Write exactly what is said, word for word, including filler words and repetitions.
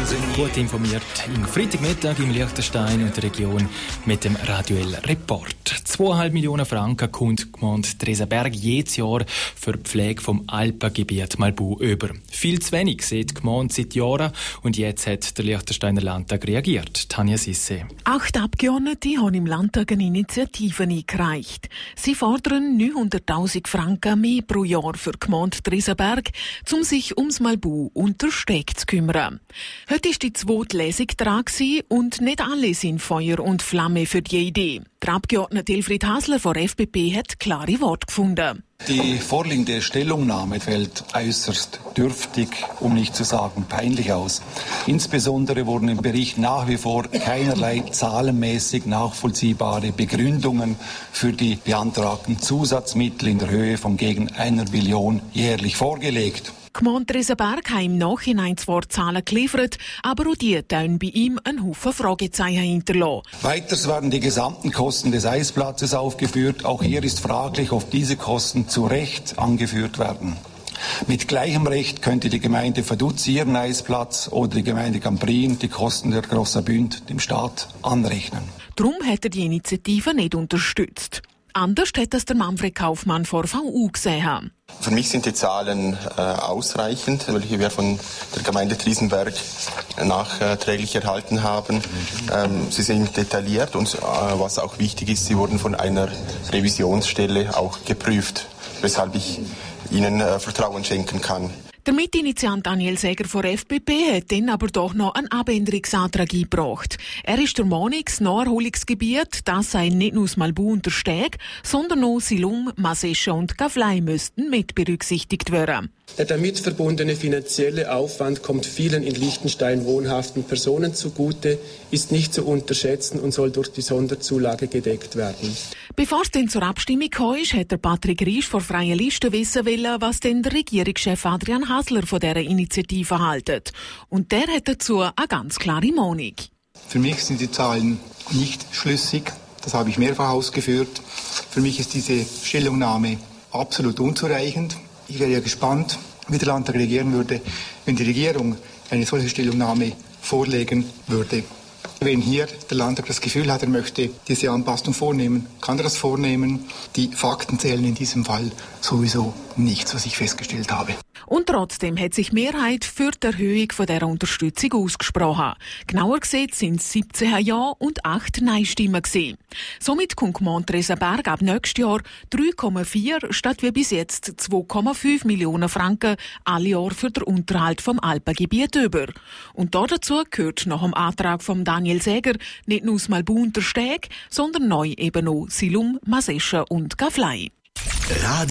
Gut informiert im Freitagmittag im Liechtenstein und der Region mit dem Radio-L Report. Zweieinhalb Millionen Franken kommt die Gemeinde Tresenberg jedes Jahr für die Pflege vom Alpengebiet Malbu über. Viel zu wenig, sieht die Gemeinde seit Jahren, und jetzt hat der Liechtensteiner Landtag reagiert. Tanja Sisse. Acht Abgeordnete haben im Landtag eine Initiative eingereicht. Sie fordern neunhunderttausend Franken mehr pro Jahr für die Gemeinde Tresenberg, um sich ums Malbu und der Steg zu kümmern. Heute ist die zweite Lesung dran und nicht alle sind Feuer und Flamme für die Idee. Der Abgeordnete Elfried Hasler von der F D P hat klare Worte gefunden. Die vorliegende Stellungnahme fällt äußerst dürftig, um nicht zu sagen peinlich aus. Insbesondere wurden im Bericht nach wie vor keinerlei zahlenmäßig nachvollziehbare Begründungen für die beantragten Zusatzmittel in der Höhe von gegen einer Billion jährlich vorgelegt. Die Gemeinde Tresenberg hat im Nachhinein zwar Zahlen geliefert, aber auch die tun bei ihm einen Haufen Fragezeichen hinterlassen. Weiters werden die gesamten Kosten des Eisplatzes aufgeführt. Auch hier ist fraglich, ob diese Kosten zu Recht angeführt werden. Mit gleichem Recht könnte die Gemeinde Vaduz ihren Eisplatz oder die Gemeinde Cambrien die Kosten der Grossabünd dem Staat anrechnen. Darum hat er die Initiative nicht unterstützt. Anders hat das der Manfred Kaufmann vor V U gesehen. Für mich sind die Zahlen äh, ausreichend, welche wir von der Gemeinde Tresenberg nachträglich erhalten haben. Ähm, sie sind detailliert und äh, was auch wichtig ist, sie wurden von einer Revisionsstelle auch geprüft, weshalb ich Ihnen äh, Vertrauen schenken kann. Der Mitinitiant Daniel Seger von der F D P hat dann aber doch noch einen Abänderungsantrag eingebracht. Er ist der Meinung, das Naherholungsgebiet, das sei nicht nur das Malbu und der Steg, sondern auch Silum, Masescha und Gavlei müssten mit berücksichtigt werden. Der damit verbundene finanzielle Aufwand kommt vielen in Liechtenstein wohnhaften Personen zugute, ist nicht zu unterschätzen und soll durch die Sonderzulage gedeckt werden. Bevor es dann zur Abstimmung kam, hat der Patrick Riesch von Freie Liste wissen wollen, was denn der Regierungschef Adrian Hasler von dieser Initiative hält. Und der hat dazu eine ganz klare Meinung. Für mich sind die Zahlen nicht schlüssig. Das habe ich mehrfach ausgeführt. Für mich ist diese Stellungnahme absolut unzureichend. Ich wäre ja gespannt, wie der Landtag reagieren würde, wenn die Regierung eine solche Stellungnahme vorlegen würde. Wenn hier der Landtag das Gefühl hat, er möchte diese Anpassung vornehmen, kann er das vornehmen. Die Fakten zählen in diesem Fall sowieso nichts, was ich festgestellt habe. Und trotzdem hat sich die Mehrheit für die Erhöhung von dieser Unterstützung ausgesprochen. Genauer gesagt sind es siebzehn Ja und acht Nein-Stimmen gewesen. Somit kommt die Gemeinde Tresenberg ab nächstes Jahr drei Komma vier statt wie bis jetzt zwei Komma fünf Millionen Franken alle Jahr für den Unterhalt vom Alpengebiet über. Und dazu gehört nach dem Antrag von Daniel Seger nicht nur das Malbu und der Steg, sondern neu eben auch Silum, Masescha und Gavlei.